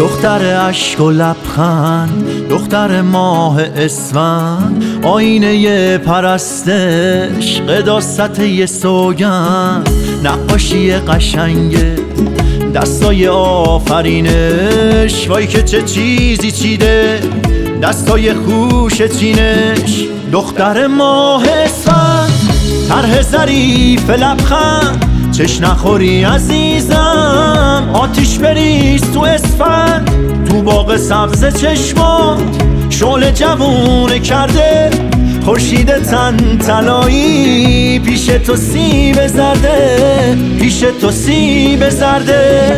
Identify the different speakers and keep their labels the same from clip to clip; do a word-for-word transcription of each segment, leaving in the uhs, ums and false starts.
Speaker 1: دختر اشک و لبخند، دختر ماه اسفند، آینه پرستش، قداست یه سوگند، نقاشی قشنگه دستای آفرینش. وای که چه چیزی چیده دستای خوش چینش. دختر ماه اسفند، طرح ظریف لبخند، چش نخوری عزیزم، آتیش بریز تو اسفند. تو باغ سبز چشمات شعله جوونه کرده، خورشید تن طلایی، پیش تو سیب زرده، پیش تو سیب زرده.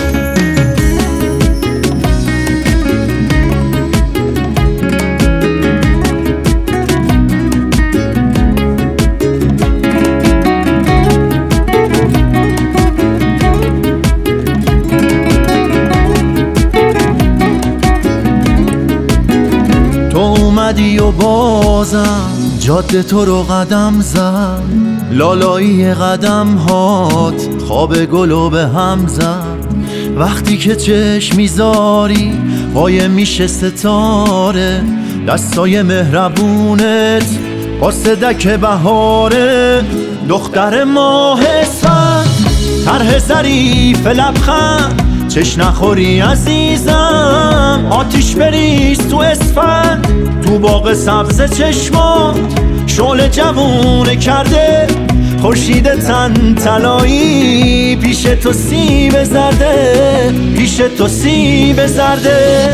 Speaker 1: تو اومدی و بازم جاده تو رو قدم زد، لالایی قدم هات خواب گلو به هم زد. وقتی که چشم میذاری پای میشه ستاره، دستای مهربونت با صدک بهاره. دختر ماه اسفند، طرح ظریف لبخند، چش نخوری عزیزم، آتیش بریز تو اسفند. تو باغ سبز چشمات شعله جوونه کرده، خورشید تن طلایی، پیش تو سیب زرده، پیش تو سیب زرده.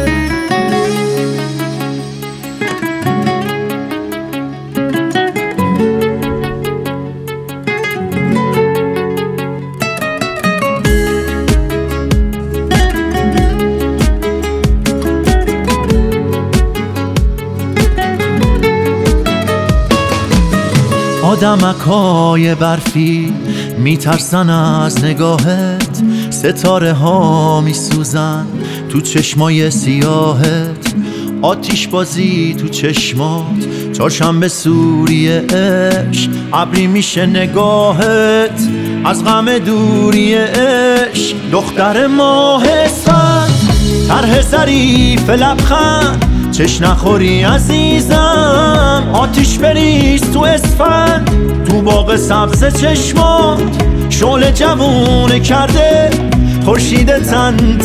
Speaker 1: آدمکای برفی میترسن از نگاهت، ستاره ها میسوزن تو چشمای سیاهت. آتیش بازی تو چشمات، چهارشنبه سوری عشق، ابری میشه نگاهت از غم دوری عشق. دختر ماه اسفند، طرح ظریف لبخند، چش نخوری عزیزم، آتیش بریز تو اسفند. تو باغ سبز چشمات شعله جوونه کرده، خورشید تن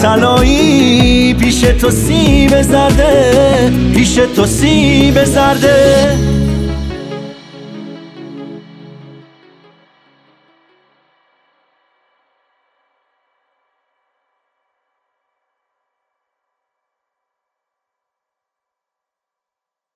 Speaker 1: طلایی، پیش تو سیب زرده، پیش تو سیب زرده.